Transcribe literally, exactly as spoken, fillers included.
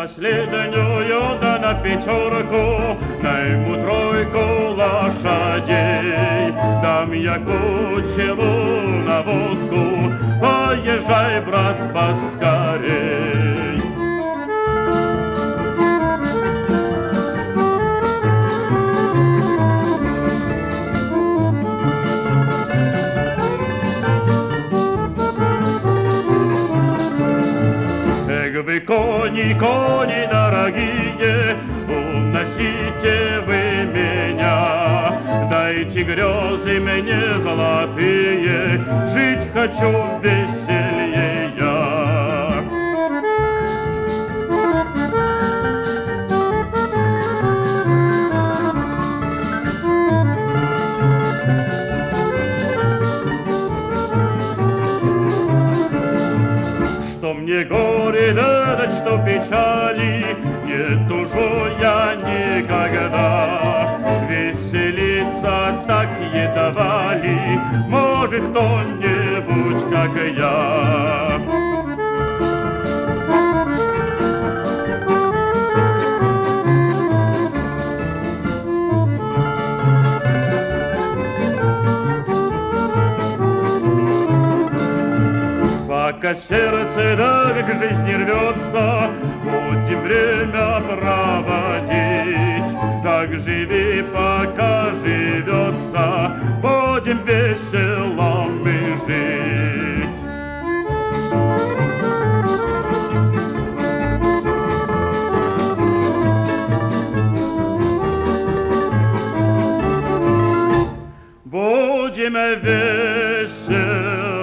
последнюю, да на пятерку, найму тройку лошадей. Дам я кучеру на водку, поезжай, брат, поскорей. Вы, кони, кони дорогие, уносите вы меня. Дайте грезы мне золотые, жить хочу веселье я. Что мне горе, да, да что печали, не тужу я никогда. Веселиться так едва ли может кто-нибудь, как я. Пока сердце да к жизни рвется, будем время проводить. Так живи, пока живется, будем весело мы жить. Будем весело